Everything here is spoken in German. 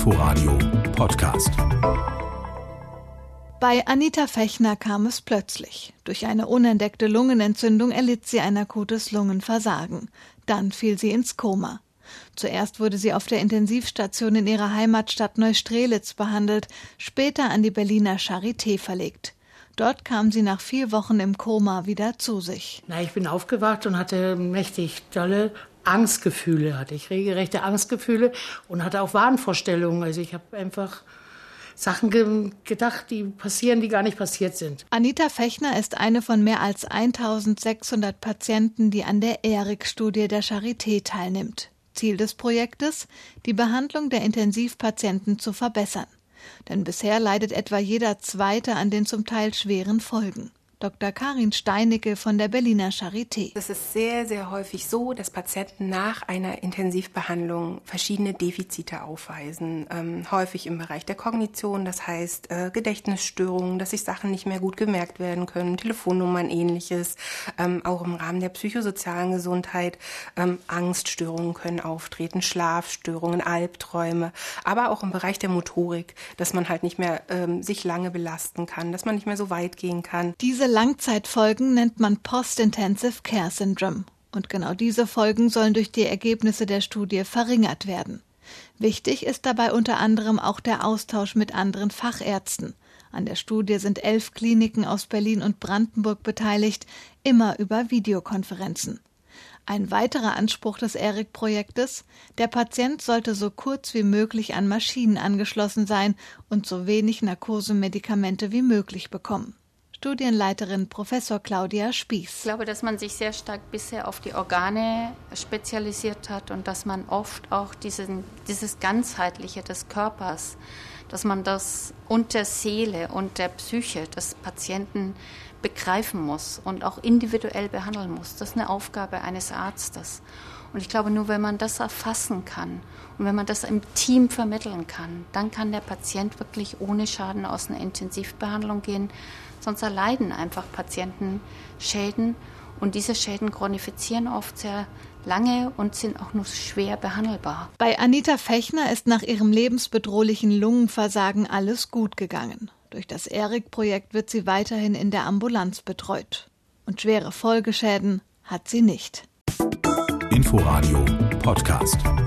Inforadio Podcast. Bei Anita Fechner kam es plötzlich. Durch eine unentdeckte Lungenentzündung erlitt sie ein akutes Lungenversagen. Dann fiel sie ins Koma. Zuerst wurde sie auf der Intensivstation in ihrer Heimatstadt Neustrelitz behandelt, später an die Berliner Charité verlegt. Dort kam sie nach 4 Wochen im Koma wieder zu sich. Ich bin aufgewacht und hatte mächtig tolle Angstgefühle, regelrechte Angstgefühle und hatte auch Wahnvorstellungen. Also ich habe einfach Sachen gedacht, die passieren, die gar nicht passiert sind. Anita Fechner ist eine von mehr als 1600 Patienten, die an der ERIC-Studie der Charité teilnimmt. Ziel des Projektes: die Behandlung der Intensivpatienten zu verbessern. Denn bisher leidet etwa jeder Zweite an den zum Teil schweren Folgen. Dr. Karin Steinicke von der Berliner Charité. Es ist sehr, sehr häufig so, dass Patienten nach einer Intensivbehandlung verschiedene Defizite aufweisen. Häufig im Bereich der Kognition, das heißt Gedächtnisstörungen, dass sich Sachen nicht mehr gut gemerkt werden können, Telefonnummern, Ähnliches. Auch im Rahmen der psychosozialen Gesundheit. Angststörungen können auftreten, Schlafstörungen, Albträume. Aber auch im Bereich der Motorik, dass man halt nicht mehr sich lange belasten kann, dass man nicht mehr so weit gehen kann. Diese Langzeitfolgen nennt man Post-Intensive Care Syndrome. Und genau diese Folgen sollen durch die Ergebnisse der Studie verringert werden. Wichtig ist dabei unter anderem auch der Austausch mit anderen Fachärzten. An der Studie sind 11 Kliniken aus Berlin und Brandenburg beteiligt, immer über Videokonferenzen. Ein weiterer Anspruch des ERIC-Projektes: der Patient sollte so kurz wie möglich an Maschinen angeschlossen sein und so wenig Narkosemedikamente wie möglich bekommen. Studienleiterin Professor Claudia Spieß. Ich glaube, dass man sich sehr stark bisher auf die Organe spezialisiert hat und dass man oft auch dieses Ganzheitliche des Körpers, dass man das und der Seele und der Psyche des Patienten begreifen muss und auch individuell behandeln muss. Das ist eine Aufgabe eines Arztes. Und ich glaube, nur wenn man das erfassen kann und wenn man das im Team vermitteln kann, dann kann der Patient wirklich ohne Schaden aus einer Intensivbehandlung gehen. Sonst erleiden einfach Patienten Schäden und diese Schäden chronifizieren oft sehr lange und sind auch nur schwer behandelbar. Bei Anita Fechner ist nach ihrem lebensbedrohlichen Lungenversagen alles gut gegangen. Durch das ERIC-Projekt wird sie weiterhin in der Ambulanz betreut. Und schwere Folgeschäden hat sie nicht. Inforadio Podcast.